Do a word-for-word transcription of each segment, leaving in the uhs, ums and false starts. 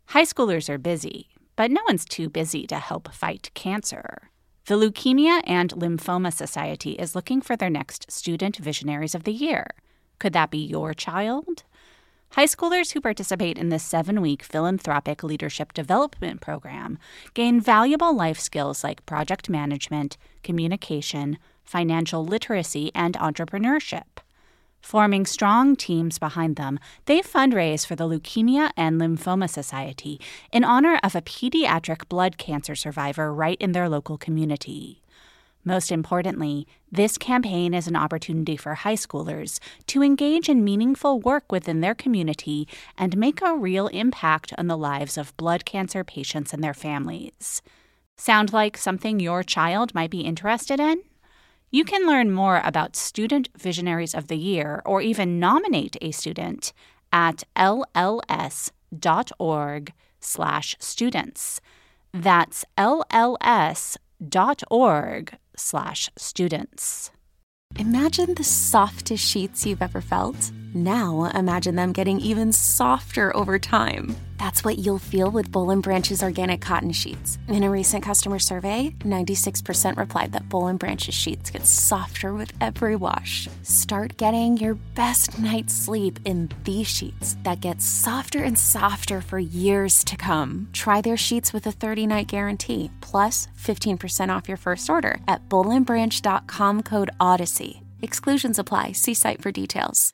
High schoolers are busy, but no one's too busy to help fight cancer. The Leukemia and Lymphoma Society is looking for their next Student Visionaries of the Year. Could that be your child? High schoolers who participate in this seven-week philanthropic leadership development program gain valuable life skills like project management, communication, financial literacy, and entrepreneurship. Forming strong teams behind them, they fundraise for the Leukemia and Lymphoma Society in honor of a pediatric blood cancer survivor right in their local community. Most importantly, this campaign is an opportunity for high schoolers to engage in meaningful work within their community and make a real impact on the lives of blood cancer patients and their families. Sound like something your child might be interested in? You can learn more about Student Visionaries of the Year or even nominate a student at lls.org slash students. That's lls.org slash students. Imagine the softest sheets you've ever felt. Now imagine them getting even softer over time. That's what you'll feel with Boll and Branch's organic cotton sheets. In a recent customer survey, ninety-six percent replied that Boll and Branch's sheets get softer with every wash. Start getting your best night's sleep in these sheets that get softer and softer for years to come. Try their sheets with a thirty-night guarantee, plus fifteen percent off your first order at boll and branch dot com code Odyssey. Exclusions apply. See site for details.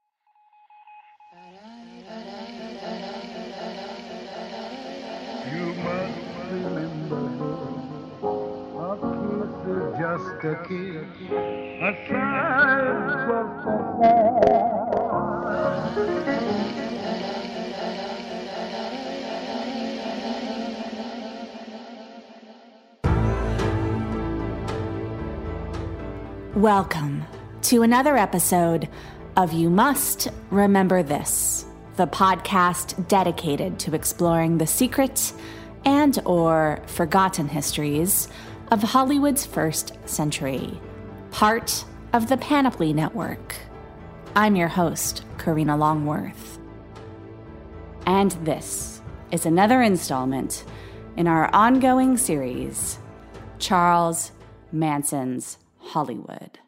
You must remember, a kiss is just a kiss, a sigh is just a Welcome to another episode of You Must Remember This, the podcast dedicated to exploring the secret and or forgotten histories of Hollywood's first century, part of the Panoply Network. I'm your host, Karina Longworth. And this is another installment in our ongoing series, Charles Manson's Hollywood.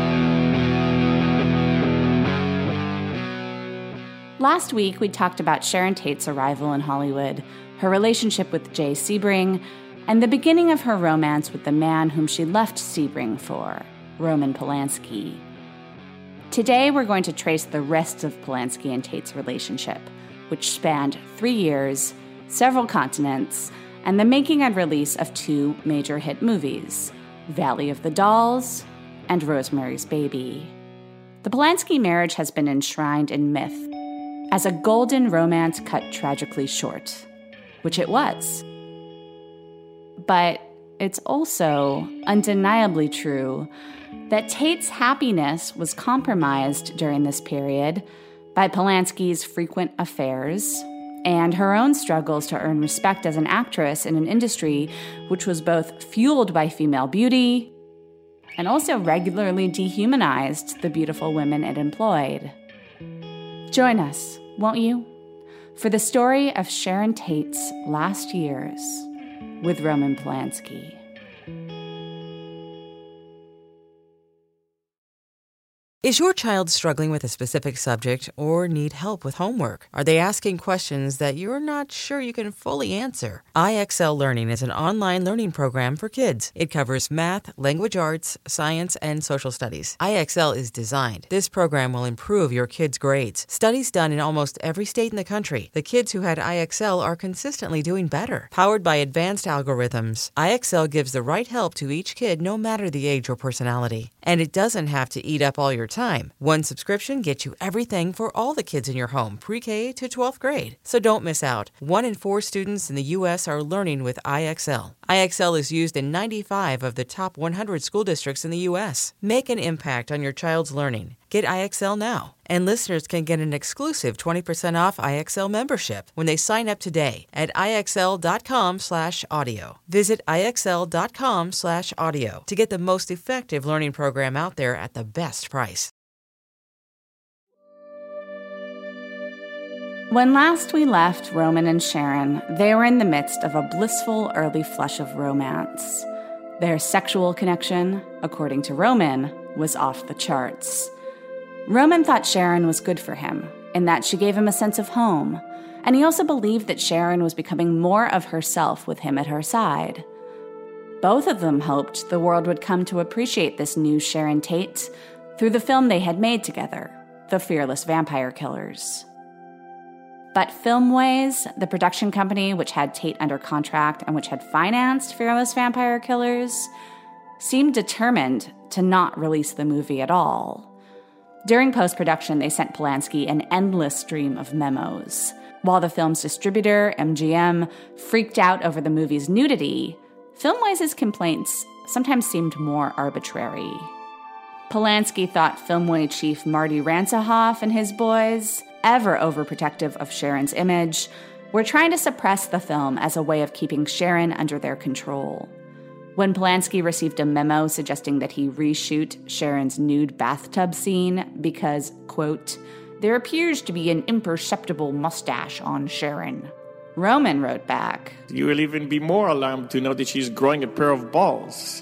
Last week, we talked about Sharon Tate's arrival in Hollywood, her relationship with Jay Sebring, and the beginning of her romance with the man whom she left Sebring for, Roman Polanski. Today, we're going to trace the rest of Polanski and Tate's relationship, which spanned three years, several continents, and the making and release of two major hit movies, Valley of the Dolls and Rosemary's Baby. The Polanski marriage has been enshrined in myth as a golden romance cut tragically short, which it was. But it's also undeniably true that Tate's happiness was compromised during this period by Polanski's frequent affairs and her own struggles to earn respect as an actress in an industry which was both fueled by female beauty and also regularly dehumanized the beautiful women it employed. Join us, won't you, for the story of Sharon Tate's last years with Roman Polanski. Is your child struggling with a specific subject or need help with homework? Are they asking questions that you're not sure you can fully answer? I X L Learning is an online learning program for kids. It covers math, language arts, science, and social studies. I X L is designed. This program will improve your kids' grades. Studies done in almost every state in the country. The kids who had I X L are consistently doing better. Powered by advanced algorithms, I X L gives the right help to each kid no matter the age or personality. And it doesn't have to eat up all your time. One subscription gets you everything for all the kids in your home, pre-K to twelfth grade. So don't miss out. One in four students in the U S are learning with I X L. I X L is used in ninety-five of the top one hundred school districts in the U S. Make an impact on your child's learning. Get I X L now. And listeners can get an exclusive twenty percent off I X L membership when they sign up today at IXL.com slash audio. Visit IXL.com slash audio to get the most effective learning program out there at the best price. When last we left Roman and Sharon, they were in the midst of a blissful early flush of romance. Their sexual connection, according to Roman, was off the charts. Roman thought Sharon was good for him, in that she gave him a sense of home, and he also believed that Sharon was becoming more of herself with him at her side. Both of them hoped the world would come to appreciate this new Sharon Tate through the film they had made together, The Fearless Vampire Killers. But Filmways, the production company which had Tate under contract and which had financed Fearless Vampire Killers, seemed determined to not release the movie at all. During post-production, they sent Polanski an endless stream of memos. While the film's distributor, M G M, freaked out over the movie's nudity, Filmways' complaints sometimes seemed more arbitrary. Polanski thought Filmway chief Marty Ransohoff and his boys, ever overprotective of Sharon's image, were trying to suppress the film as a way of keeping Sharon under their control. When Polanski received a memo suggesting that he reshoot Sharon's nude bathtub scene because, quote, there appears to be an imperceptible mustache on Sharon, Roman wrote back, you will even be more alarmed to know that she's growing a pair of balls.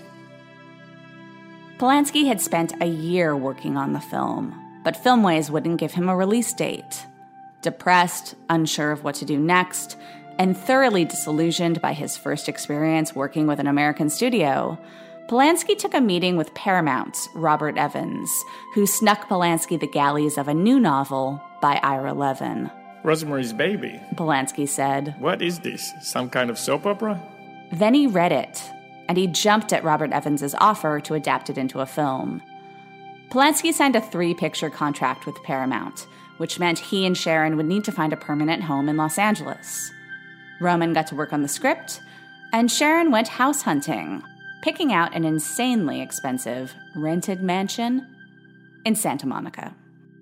Polanski had spent a year working on the film, but Filmways wouldn't give him a release date. Depressed, unsure of what to do next, and thoroughly disillusioned by his first experience working with an American studio, Polanski took a meeting with Paramount's Robert Evans, who snuck Polanski the galleys of a new novel by Ira Levin. Rosemary's Baby, Polanski said. What is this, some kind of soap opera? Then he read it, and he jumped at Robert Evans's offer to adapt it into a film. Polanski signed a three-picture contract with Paramount, which meant he and Sharon would need to find a permanent home in Los Angeles. Roman got to work on the script, and Sharon went house hunting, picking out an insanely expensive rented mansion in Santa Monica.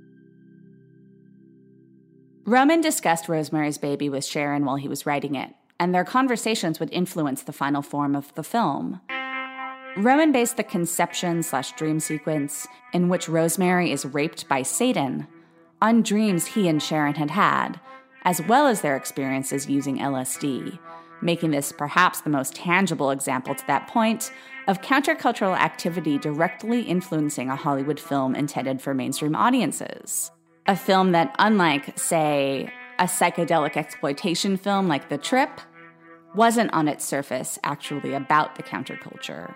Roman discussed Rosemary's Baby with Sharon while he was writing it, and their conversations would influence the final form of the film. Roman based the conception slash dream sequence in which Rosemary is raped by Satan on dreams he and Sharon had had, as well as their experiences using L S D, making this perhaps the most tangible example to that point of countercultural activity directly influencing a Hollywood film intended for mainstream audiences. A film that, unlike, say, a psychedelic exploitation film like The Trip, wasn't on its surface actually about the counterculture.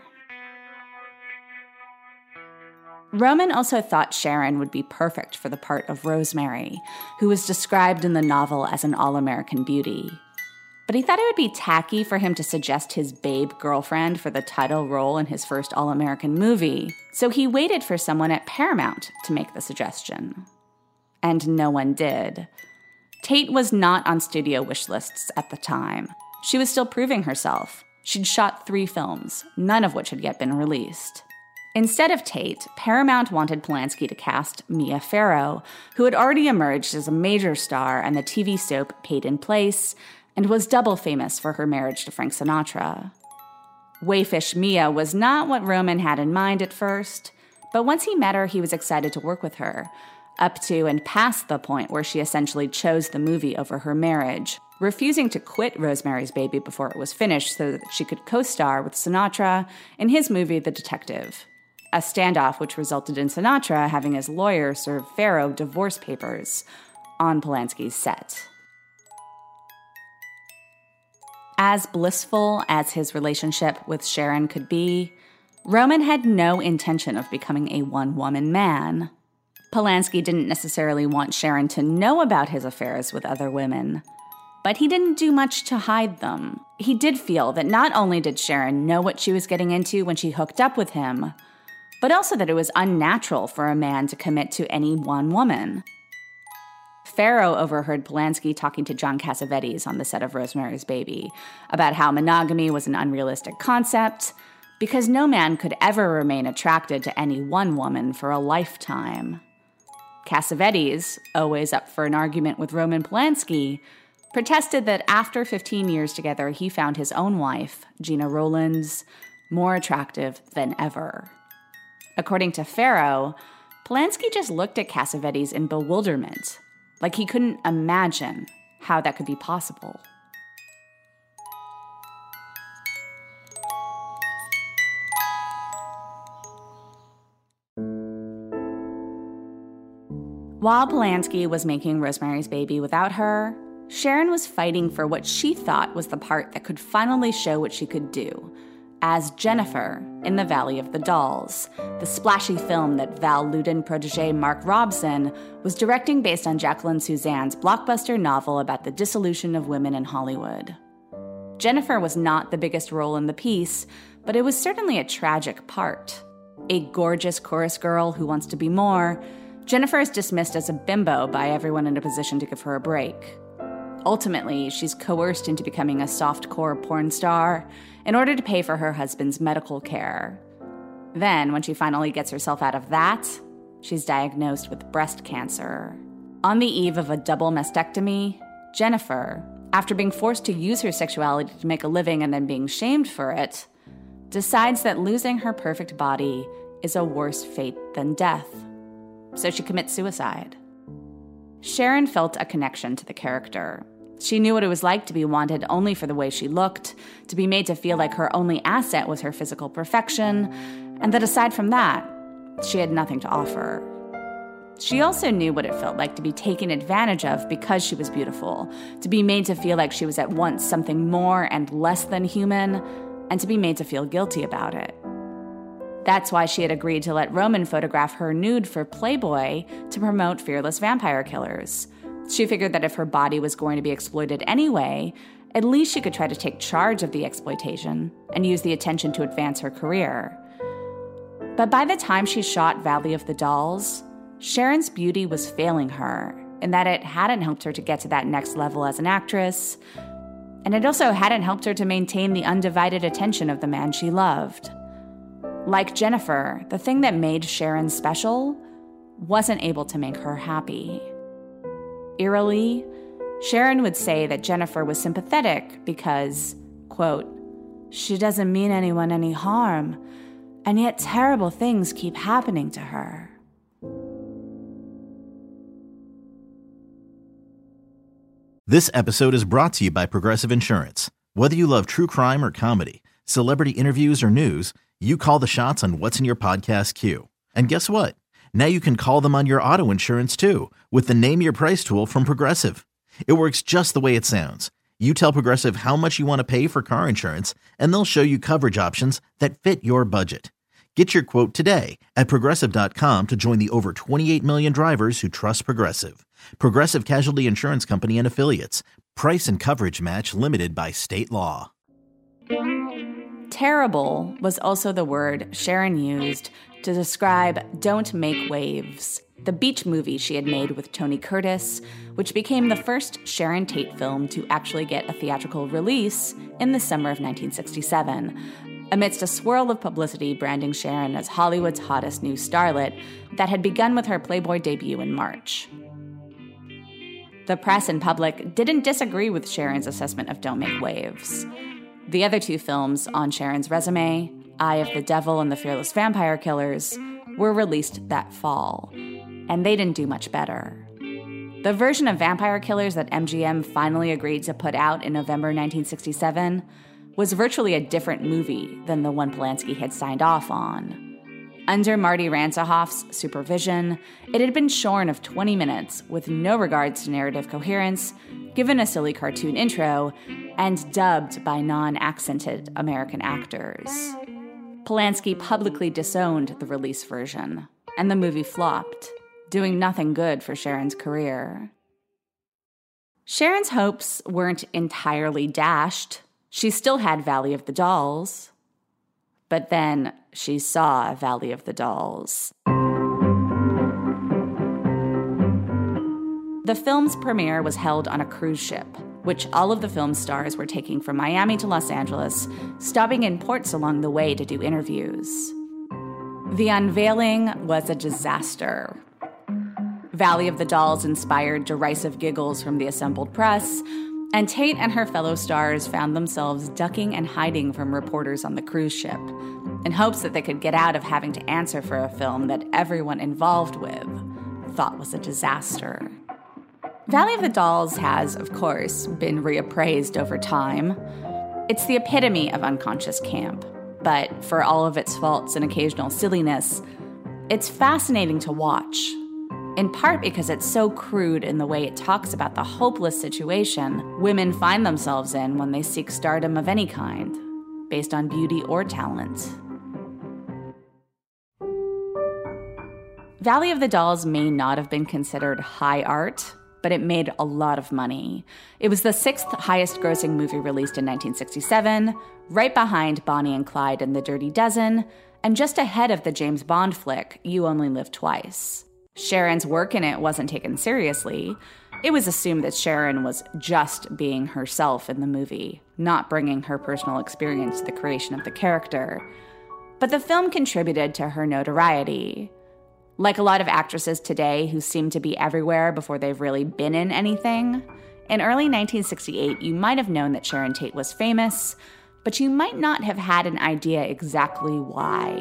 Roman also thought Sharon would be perfect for the part of Rosemary, who was described in the novel as an all-American beauty. But he thought it would be tacky for him to suggest his babe girlfriend for the title role in his first all-American movie, so he waited for someone at Paramount to make the suggestion. And no one did. Tate was not on studio wish lists at the time. She was still proving herself. She'd shot three films, none of which had yet been released. Instead of Tate, Paramount wanted Polanski to cast Mia Farrow, who had already emerged as a major star on the T V soap Paid in Place and was double famous for her marriage to Frank Sinatra. Wayfish Mia was not what Roman had in mind at first, but once he met her, he was excited to work with her, up to and past the point where she essentially chose the movie over her marriage, refusing to quit Rosemary's Baby before it was finished so that she could co-star with Sinatra in his movie The Detective, a standoff which resulted in Sinatra having his lawyer serve Farrow divorce papers on Polanski's set. As blissful as his relationship with Sharon could be, Roman had no intention of becoming a one-woman man. Polanski didn't necessarily want Sharon to know about his affairs with other women, but he didn't do much to hide them. He did feel that not only did Sharon know what she was getting into when she hooked up with him, but also that it was unnatural for a man to commit to any one woman. Farrow overheard Polanski talking to John Cassavetes on the set of Rosemary's Baby about how monogamy was an unrealistic concept because no man could ever remain attracted to any one woman for a lifetime. Cassavetes, always up for an argument with Roman Polanski, protested that after fifteen years together, he found his own wife, Gena Rowlands, more attractive than ever. According to Farrow, Polanski just looked at Cassavetes in bewilderment, Like he couldn't imagine how that could be possible. While Polanski was making Rosemary's Baby without her, Sharon was fighting for what she thought was the part that could finally show what she could do, as Jennifer in The Valley of the Dolls, the splashy film that Val Lewton protege Mark Robson was directing based on Jacqueline Suzanne's blockbuster novel about the dissolution of women in Hollywood. Jennifer was not the biggest role in the piece, but it was certainly a tragic part. A gorgeous chorus girl who wants to be more, Jennifer is dismissed as a bimbo by everyone in a position to give her a break. Ultimately, she's coerced into becoming a softcore porn star in order to pay for her husband's medical care. Then, when she finally gets herself out of that, she's diagnosed with breast cancer. On the eve of a double mastectomy, Jennifer, after being forced to use her sexuality to make a living and then being shamed for it, decides that losing her perfect body is a worse fate than death. So she commits suicide. Sharon felt a connection to the character. She knew what it was like to be wanted only for the way she looked, to be made to feel like her only asset was her physical perfection, and that aside from that, she had nothing to offer. She also knew what it felt like to be taken advantage of because she was beautiful, to be made to feel like she was at once something more and less than human, and to be made to feel guilty about it. That's why she had agreed to let Roman photograph her nude for Playboy to promote Fearless Vampire Killers. She figured that if her body was going to be exploited anyway, at least she could try to take charge of the exploitation and use the attention to advance her career. But by the time she shot Valley of the Dolls, Sharon's beauty was failing her, in that it hadn't helped her to get to that next level as an actress, and it also hadn't helped her to maintain the undivided attention of the man she loved. Like Jennifer, the thing that made Sharon special wasn't able to make her happy. Eerily, Sharon would say that Jennifer was sympathetic because, quote, she doesn't mean anyone any harm, and yet terrible things keep happening to her. This episode is brought to you by Progressive Insurance. Whether you love true crime or comedy, celebrity interviews or news, you call the shots on what's in your podcast queue. And guess what? Now you can call them on your auto insurance too with the Name Your Price tool from Progressive. It works just the way it sounds. You tell Progressive how much you want to pay for car insurance, and they'll show you coverage options that fit your budget. Get your quote today at Progressive dot com to join the over twenty-eight million drivers who trust Progressive. Progressive Casualty Insurance Company and Affiliates. Price and coverage match limited by state law. Terrible was also the word Sharon used to describe Don't Make Waves, the beach movie she had made with Tony Curtis, which became the first Sharon Tate film to actually get a theatrical release in the summer of nineteen sixty-seven, amidst a swirl of publicity branding Sharon as Hollywood's hottest new starlet that had begun with her Playboy debut in March. The press and public didn't disagree with Sharon's assessment of Don't Make Waves. The other two films on Sharon's resume, Eye of the Devil and The Fearless Vampire Killers, were released that fall, and they didn't do much better. The version of Vampire Killers that M G M finally agreed to put out in November nineteen sixty-seven was virtually a different movie than the one Polanski had signed off on. Under Marty Ransohoff's supervision, it had been shorn of twenty minutes with no regards to narrative coherence, given a silly cartoon intro, and dubbed by non-accented American actors. Polanski publicly disowned the release version, and the movie flopped, doing nothing good for Sharon's career. Sharon's hopes weren't entirely dashed. She still had Valley of the Dolls. But then she saw Valley of the Dolls. The film's premiere was held on a cruise ship, which all of the film's stars were taking from Miami to Los Angeles, stopping in ports along the way to do interviews. The unveiling was a disaster. Valley of the Dolls inspired derisive giggles from the assembled press, and Tate and her fellow stars found themselves ducking and hiding from reporters on the cruise ship in hopes that they could get out of having to answer for a film that everyone involved with thought was a disaster. Valley of the Dolls has, of course, been reappraised over time. It's the epitome of unconscious camp, but for all of its faults and occasional silliness, it's fascinating to watch, in part because it's so crude in the way it talks about the hopeless situation women find themselves in when they seek stardom of any kind, based on beauty or talent. Valley of the Dolls may not have been considered high art, but it made a lot of money. It was the sixth highest grossing movie released in nineteen sixty-seven, right behind Bonnie and Clyde and the Dirty Dozen, and just ahead of the James Bond flick, You Only Live Twice. Sharon's work in it wasn't taken seriously. It was assumed that Sharon was just being herself in the movie, not bringing her personal experience to the creation of the character. But the film contributed to her notoriety. Like a lot of actresses today who seem to be everywhere before they've really been in anything, in early nineteen sixty-eight, you might have known that Sharon Tate was famous, but you might not have had an idea exactly why.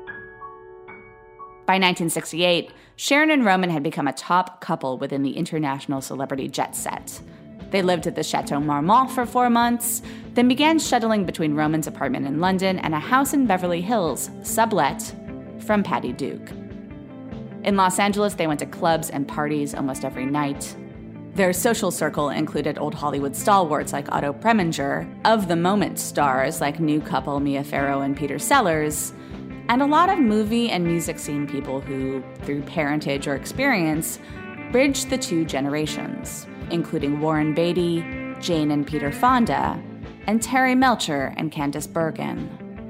By nineteen sixty-eight, Sharon and Roman had become a top couple within the international celebrity jet set. They lived at the Chateau Marmont for four months, then began shuttling between Roman's apartment in London and a house in Beverly Hills, sublet, from Patty Duke. In Los Angeles, they went to clubs and parties almost every night. Their social circle included old Hollywood stalwarts like Otto Preminger, of-the-moment stars like new couple Mia Farrow and Peter Sellers, and a lot of movie and music scene people who, through parentage or experience, bridged the two generations, including Warren Beatty, Jane and Peter Fonda, and Terry Melcher and Candice Bergen.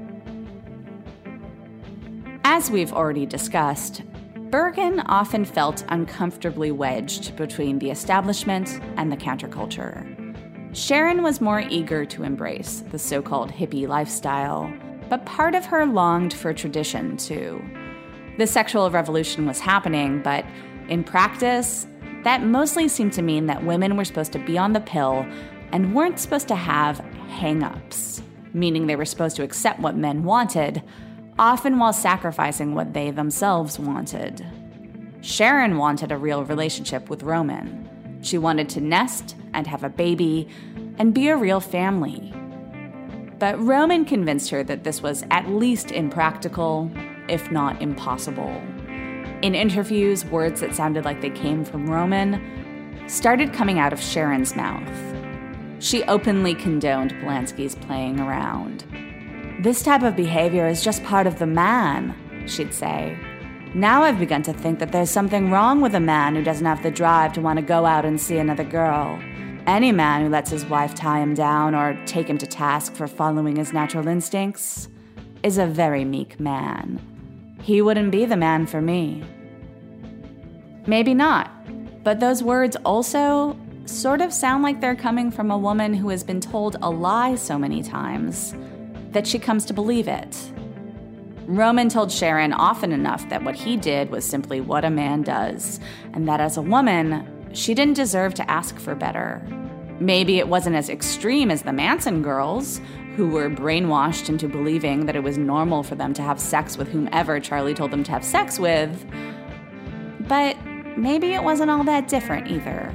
As we've already discussed, Bergen often felt uncomfortably wedged between the establishment and the counterculture. Sharon was more eager to embrace the so-called hippie lifestyle, but part of her longed for tradition, too. The sexual revolution was happening, but in practice, that mostly seemed to mean that women were supposed to be on the pill and weren't supposed to have hang-ups, meaning they were supposed to accept what men wanted, often while sacrificing what they themselves wanted. Sharon wanted a real relationship with Roman. She wanted to nest and have a baby and be a real family. But Roman convinced her that this was at least impractical, if not impossible. In interviews, words that sounded like they came from Roman started coming out of Sharon's mouth. She openly condoned Polanski's playing around. "This type of behavior is just part of the man," she'd say. "Now I've begun to think that there's something wrong with a man who doesn't have the drive to want to go out and see another girl. Any man who lets his wife tie him down or take him to task for following his natural instincts is a very meek man. He wouldn't be the man for me." Maybe not, but those words also sort of sound like they're coming from a woman who has been told a lie so many times that she comes to believe it. Roman told Sharon often enough that what he did was simply what a man does, and that as a woman, she didn't deserve to ask for better. Maybe it wasn't as extreme as the Manson girls, who were brainwashed into believing that it was normal for them to have sex with whomever Charlie told them to have sex with, but maybe it wasn't all that different either.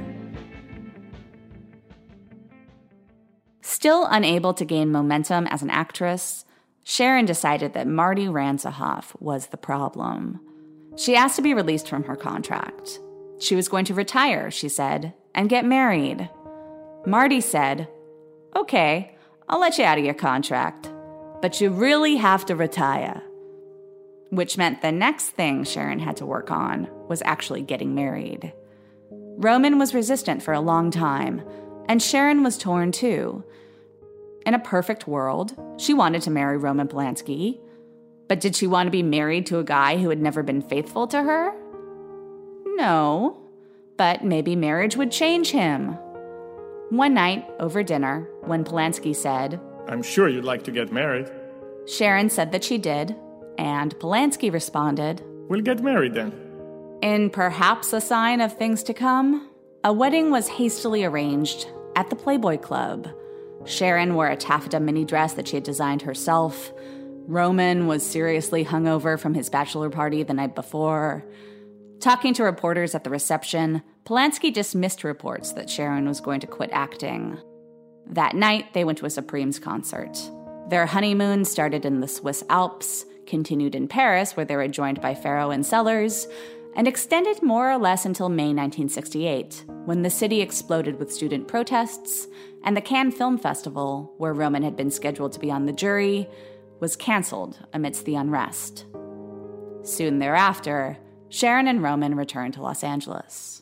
Still unable to gain momentum as an actress, Sharon decided that Marty Ransohoff was the problem. She asked to be released from her contract. She was going to retire, she said, and get married. Marty said, "Okay, I'll let you out of your contract, but you really have to retire." Which meant the next thing Sharon had to work on was actually getting married. Roman was resistant for a long time, and Sharon was torn too. In a perfect world, she wanted to marry Roman Polanski, but did she want to be married to a guy who had never been faithful to her? No, but maybe marriage would change him. One night, over dinner, when Polanski said, "I'm sure you'd like to get married," Sharon said that she did, and Polanski responded, "We'll get married then." In perhaps a sign of things to come, a wedding was hastily arranged at the Playboy Club. Sharon wore a taffeta mini dress that she had designed herself. Roman was seriously hungover from his bachelor party the night before. Talking to reporters at the reception, Polanski dismissed reports that Sharon was going to quit acting. That night, they went to a Supremes concert. Their honeymoon started in the Swiss Alps, continued in Paris, where they were joined by Farrow and Sellers, and extended more or less until May nineteen sixty-eight, when the city exploded with student protests, and the Cannes Film Festival, where Roman had been scheduled to be on the jury, was canceled amidst the unrest. Soon thereafter, Sharon and Roman returned to Los Angeles.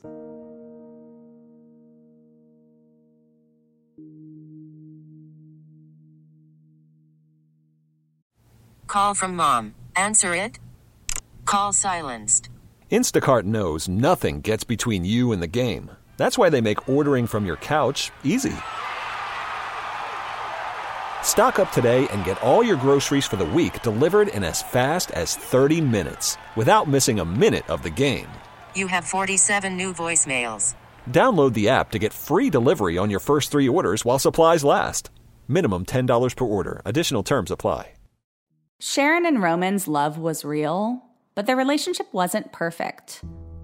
Call from mom. Answer it. Call silenced. Instacart knows nothing gets between you and the game. That's why they make ordering from your couch easy. Stock up today and get all your groceries for the week delivered in as fast as thirty minutes without missing a minute of the game. You have forty-seven new voicemails. Download the app to get free delivery on your first three orders while supplies last. Minimum ten dollars per order. Additional terms apply. Sharon and Roman's love was real, but their relationship wasn't perfect.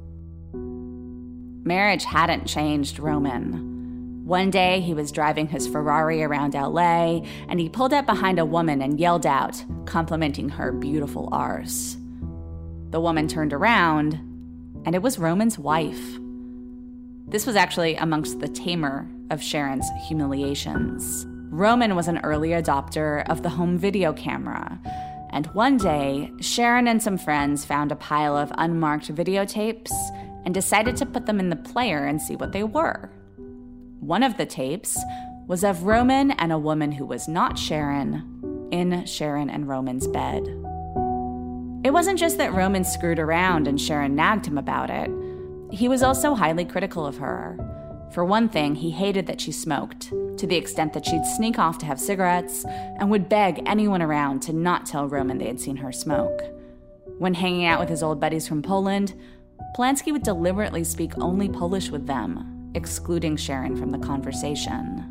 Marriage hadn't changed Roman. One day, he was driving his Ferrari around L A, and he pulled up behind a woman and yelled out, complimenting her beautiful arse. The woman turned around, and it was Roman's wife. This was actually amongst the tamer of Sharon's humiliations. Roman was an early adopter of the home video camera, and one day, Sharon and some friends found a pile of unmarked videotapes and decided to put them in the player and see what they were. One of the tapes was of Roman and a woman who was not Sharon in Sharon and Roman's bed. It wasn't just that Roman screwed around and Sharon nagged him about it. He was also highly critical of her. For one thing, he hated that she smoked, to the extent that she'd sneak off to have cigarettes and would beg anyone around to not tell Roman they had seen her smoke. When hanging out with his old buddies from Poland, Polanski would deliberately speak only Polish with them, excluding Sharon from the conversation.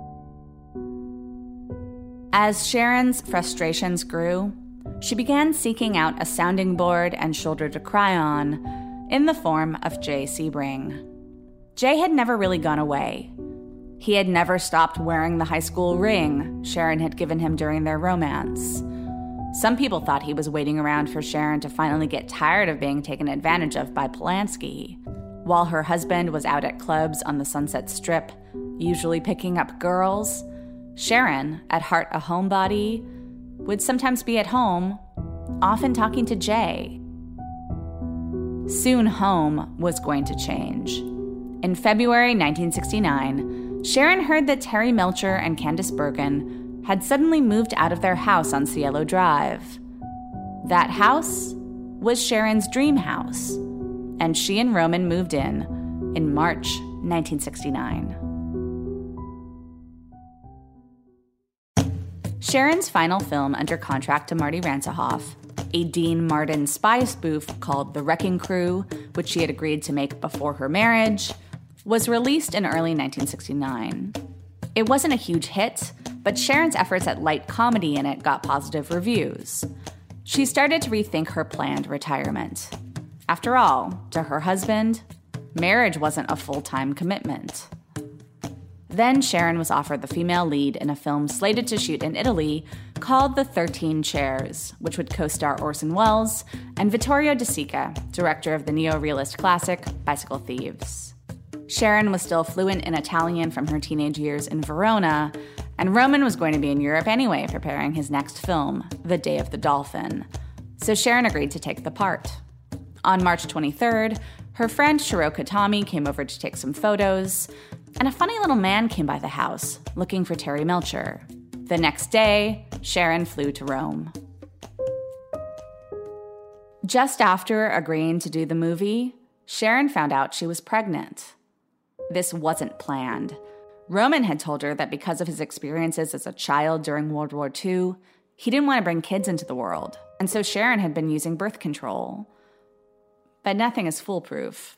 As Sharon's frustrations grew, she began seeking out a sounding board and shoulder to cry on in the form of Jay Sebring. Jay had never really gone away. He had never stopped wearing the high school ring Sharon had given him during their romance. Some people thought he was waiting around for Sharon to finally get tired of being taken advantage of by Polanski. While her husband was out at clubs on the Sunset Strip, usually picking up girls, Sharon, at heart a homebody, would sometimes be at home, often talking to Jay. Soon home was going to change. In February nineteen sixty-nine, Sharon heard that Terry Melcher and Candice Bergen had suddenly moved out of their house on Cielo Drive. That house was Sharon's dream house, and she and Roman moved in in March nineteen sixty-nine. Sharon's final film under contract to Marty Ransohoff, a Dean Martin spy spoof called The Wrecking Crew, which she had agreed to make before her marriage, was released in early nineteen sixty-nine. It wasn't a huge hit, but Sharon's efforts at light comedy in it got positive reviews. She started to rethink her planned retirement. After all, to her husband, marriage wasn't a full-time commitment. Then Sharon was offered the female lead in a film slated to shoot in Italy called The Thirteen Chairs, which would co-star Orson Welles and Vittorio De Sica, director of the neo-realist classic Bicycle Thieves. Sharon was still fluent in Italian from her teenage years in Verona, and Roman was going to be in Europe anyway, preparing his next film, The Day of the Dolphin. So Sharon agreed to take the part. On March twenty-third, her friend Shiro Katami came over to take some photos, and a funny little man came by the house, looking for Terry Melcher. The next day, Sharon flew to Rome. Just after agreeing to do the movie, Sharon found out she was pregnant. This wasn't planned. Roman had told her that because of his experiences as a child during World War Two, he didn't want to bring kids into the world, and so Sharon had been using birth control. But nothing is foolproof.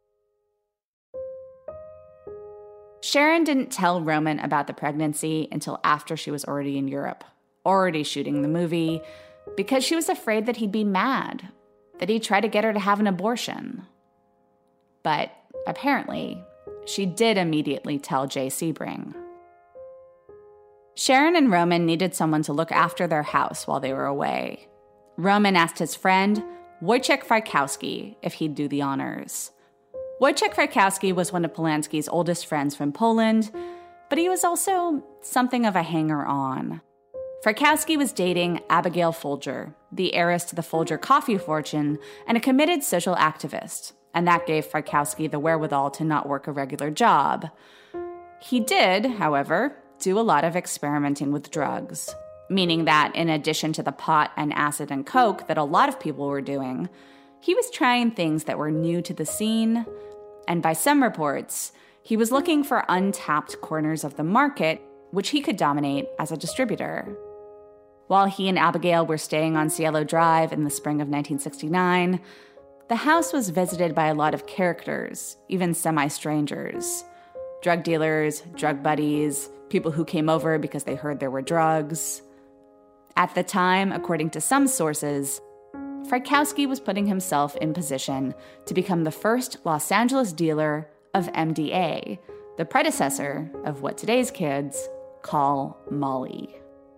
Sharon didn't tell Roman about the pregnancy until after she was already in Europe, already shooting the movie, because she was afraid that he'd be mad. that he tried to get her to have an abortion. But apparently, she did immediately tell Jay Sebring. Sharon and Roman needed someone to look after their house while they were away. Roman asked his friend, Wojciech Frykowski, if he'd do the honors. Wojciech Frykowski was one of Polanski's oldest friends from Poland, but he was also something of a hanger-on. Frykowski was dating Abigail Folger, the heiress to the Folger coffee fortune, and a committed social activist, and that gave Frykowski the wherewithal to not work a regular job. He did, however, do a lot of experimenting with drugs, meaning that in addition to the pot and acid and coke that a lot of people were doing, he was trying things that were new to the scene, and by some reports, he was looking for untapped corners of the market which he could dominate as a distributor. While he and Abigail were staying on Cielo Drive in the spring of nineteen sixty-nine, the house was visited by a lot of characters, even semi-strangers. Drug dealers, drug buddies, people who came over because they heard there were drugs. At the time, according to some sources, Frykowski was putting himself in position to become the first Los Angeles dealer of M D A, the predecessor of what today's kids call Molly.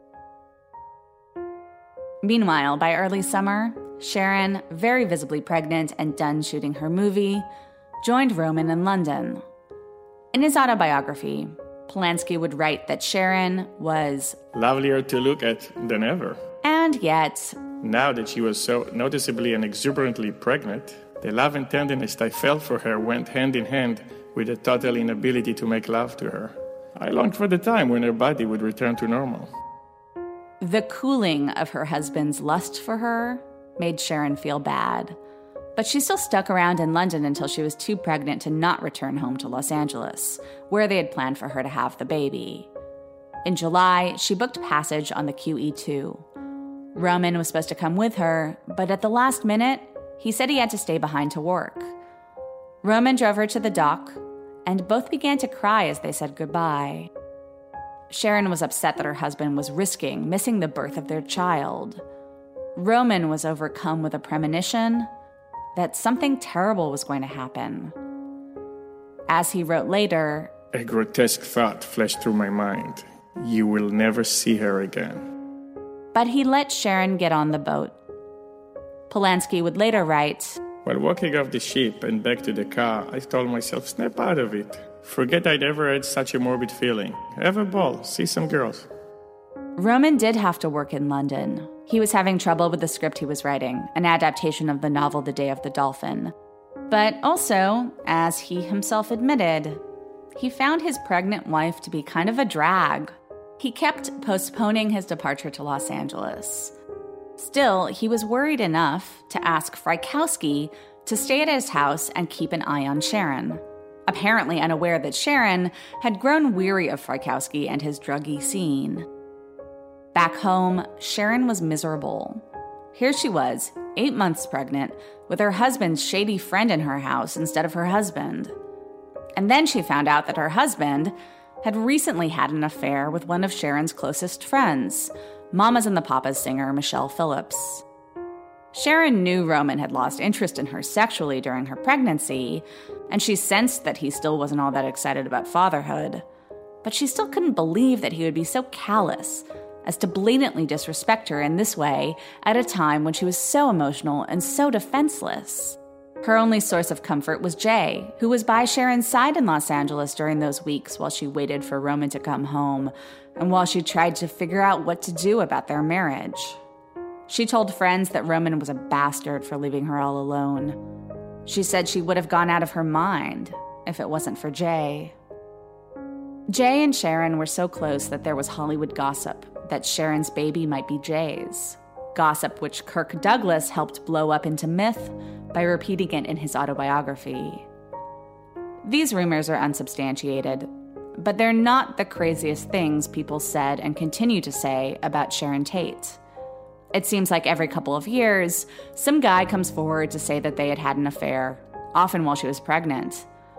Meanwhile, by early summer, Sharon, very visibly pregnant and done shooting her movie, joined Roman in London. In his autobiography, Polanski would write that Sharon was lovelier to look at than ever. And yet, now that she was so noticeably and exuberantly pregnant, the love and tenderness I felt for her went hand in hand with a total inability to make love to her. I longed for the time when her body would return to normal. The cooling of her husband's lust for her made Sharon feel bad, but she still stuck around in London until she was too pregnant to not return home to Los Angeles, where they had planned for her to have the baby. In July, she booked passage on the Q E two. Roman was supposed to come with her, but at the last minute, he said he had to stay behind to work. Roman drove her to the dock, and both began to cry as they said goodbye. Sharon was upset that her husband was risking missing the birth of their child. Roman was overcome with a premonition that something terrible was going to happen. As he wrote later, a grotesque thought flashed through my mind. You will never see her again. But he let Sharon get on the boat. Polanski would later write, while walking off the ship and back to the car, I told myself, snap out of it. Forget I'd ever had such a morbid feeling. Have a ball, see some girls. Roman did have to work in London. He was having trouble with the script he was writing, an adaptation of the novel The Day of the Dolphin. But also, as he himself admitted, he found his pregnant wife to be kind of a drag. He kept postponing his departure to Los Angeles. Still, he was worried enough to ask Frykowski to stay at his house and keep an eye on Sharon, apparently unaware that Sharon had grown weary of Frykowski and his druggy scene. Back home, Sharon was miserable. Here she was, eight months pregnant, with her husband's shady friend in her house instead of her husband. And then she found out that her husband had recently had an affair with one of Sharon's closest friends, Mamas and the Papas singer Michelle Phillips. Sharon knew Roman had lost interest in her sexually during her pregnancy, and she sensed that he still wasn't all that excited about fatherhood. But she still couldn't believe that he would be so callous as to blatantly disrespect her in this way at a time when she was so emotional and so defenseless. Her only source of comfort was Jay, who was by Sharon's side in Los Angeles during those weeks while she waited for Roman to come home, and while she tried to figure out what to do about their marriage. She told friends that Roman was a bastard for leaving her all alone. She said she would have gone out of her mind if it wasn't for Jay. Jay and Sharon were so close that there was Hollywood gossip that Sharon's baby might be Jay's, gossip which Kirk Douglas helped blow up into myth by repeating it in his autobiography. These rumors are unsubstantiated, but they're not the craziest things people said and continue to say about Sharon Tate. It seems like every couple of years, some guy comes forward to say that they had had an affair, often while she was pregnant.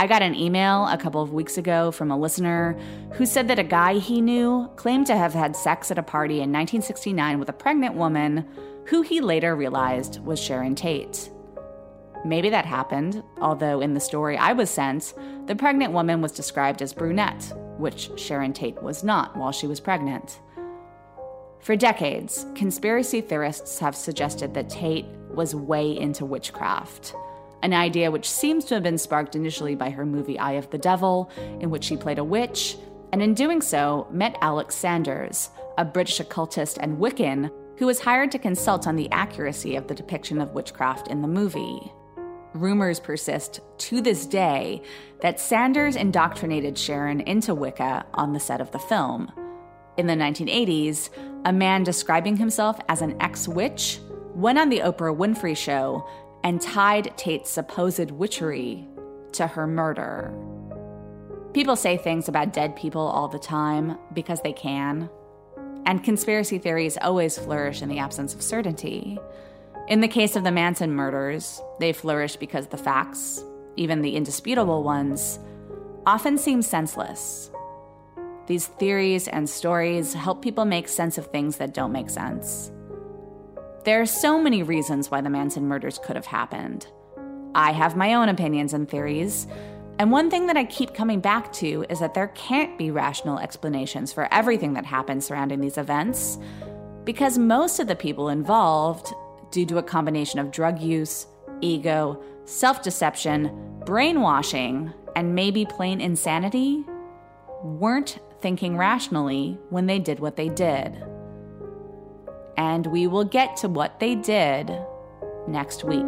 I got an email a couple of weeks ago from a listener who said that a guy he knew claimed to have had sex at a party in nineteen sixty-nine with a pregnant woman who he later realized was Sharon Tate. Maybe that happened, although in the story I was sent, the pregnant woman was described as brunette, which Sharon Tate was not while she was pregnant. For decades, conspiracy theorists have suggested that Tate was way into witchcraft, an idea which seems to have been sparked initially by her movie Eye of the Devil, in which she played a witch, and in doing so, met Alex Sanders, a British occultist and Wiccan who was hired to consult on the accuracy of the depiction of witchcraft in the movie. Rumors persist to this day that Sanders indoctrinated Sharon into Wicca on the set of the film. In the nineteen eighties, a man describing himself as an ex-witch went on the Oprah Winfrey Show and tied Tate's supposed witchery to her murder. People say things about dead people all the time because they can, and conspiracy theories always flourish in the absence of certainty. In the case of the Manson murders, they flourish because the facts, even the indisputable ones, often seem senseless. These theories and stories help people make sense of things that don't make sense. There are so many reasons why the Manson murders could have happened. I have my own opinions and theories, and one thing that I keep coming back to is that there can't be rational explanations for everything that happened surrounding these events, because most of the people involved, due to a combination of drug use, ego, self-deception, brainwashing, and maybe plain insanity, weren't thinking rationally when they did what they did. And we will get to what they did next week.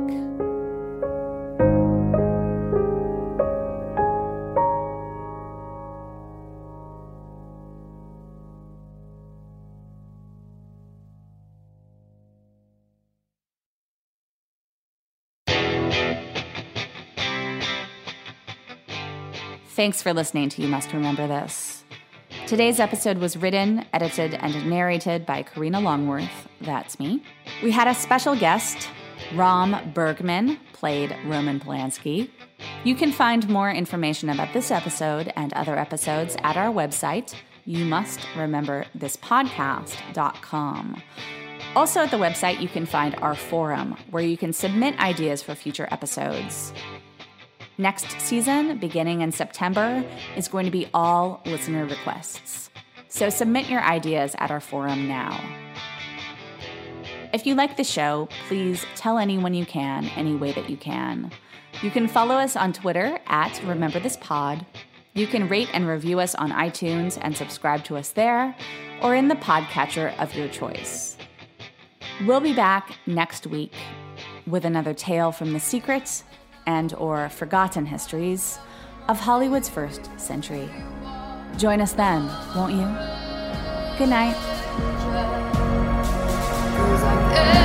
Thanks for listening to You Must Remember This. Today's episode was written, edited, and narrated by Karina Longworth. That's me. We had a special guest. Rom Bergman played Roman Polanski. You can find more information about this episode and other episodes at our website, you must remember this podcast dot com. Also at the website, you can find our forum, where you can submit ideas for future episodes. Next season, beginning in September, is going to be all listener requests. So submit your ideas at our forum now. If you like the show, please tell anyone you can, any way that you can. You can follow us on Twitter at RememberThisPod. You can rate and review us on iTunes and subscribe to us there, or in the podcatcher of your choice. We'll be back next week with another tale from the secret and or forgotten histories of Hollywood's first century. Join us then, won't you? Good night.